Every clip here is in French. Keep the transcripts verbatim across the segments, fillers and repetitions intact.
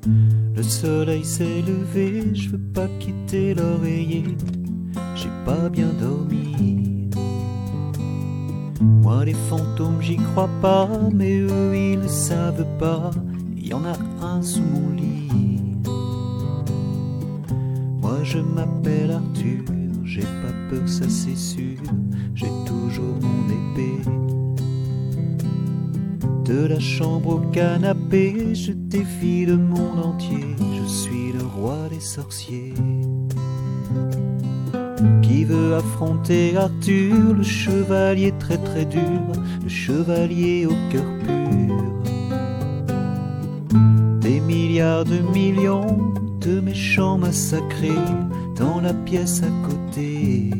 Le soleil s'est levé, je veux pas quitter l'oreiller, j'ai pas bien dormi. Moi les fantômes j'y crois pas, mais eux ils ne savent pas, il y en a un sous mon lit. Moi je m'appelle Arthur, j'ai pas peur ça c'est sûr, j'ai toujours mon épée. De la chambre au canapé, je défie le monde entier, je suis le roi des sorciers. Qui veut affronter Arthur, le chevalier très très dur, le chevalier au cœur pur. Des milliards de millions de méchants massacrés dans la pièce à côté.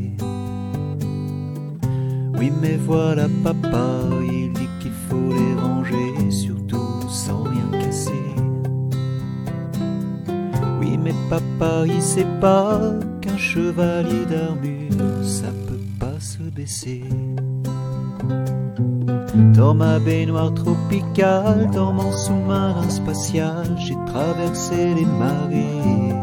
Oui mais voilà papa, il dit qu'il faut les ranger, surtout sans rien casser. Oui mais papa il sait pas qu'un chevalier d'armure ça peut pas se baisser. Dans ma baignoire tropicale, dans mon sous-marin spatial, j'ai traversé les marées.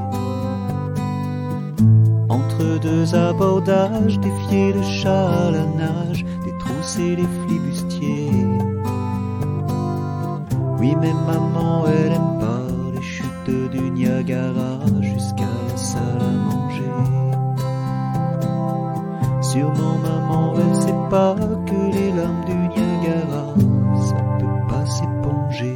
Entre deux abordages, défier le chat à la nage, détrousser les flibustiers. Oui mais maman elle aime pas les chutes du Niagara jusqu'à la salle à manger. Sûrement maman elle sait pas que les larmes du Niagara ça peut pas s'éponger.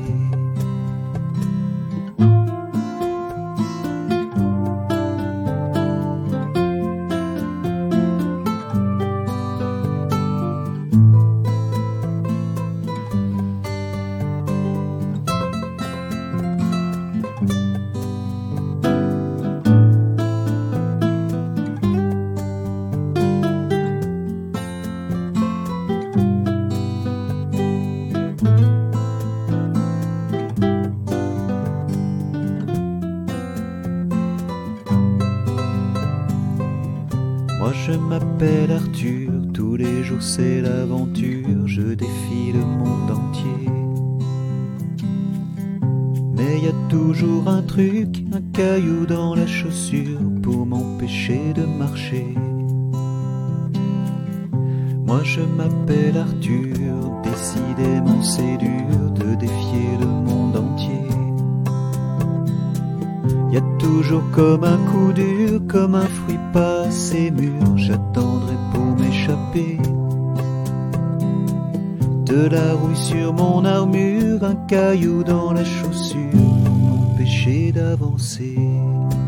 Moi je m'appelle Arthur, tous les jours c'est l'aventure, je défie le monde entier. Mais y a toujours un truc, un caillou dans la chaussure pour m'empêcher de marcher. Moi je m'appelle Arthur, décidément c'est dur de défier le monde entier. Y a toujours comme un coup dur, comme un fruit pas assez mûr, j'attendrai pour m'échapper. De la rouille sur mon armure, un caillou dans la chaussure pour m'empêcher d'avancer.